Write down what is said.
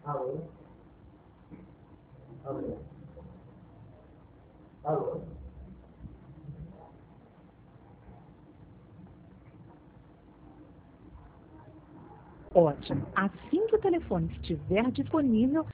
Alô? Alô? Alô? Ótimo. Assim que o telefone estiver disponível,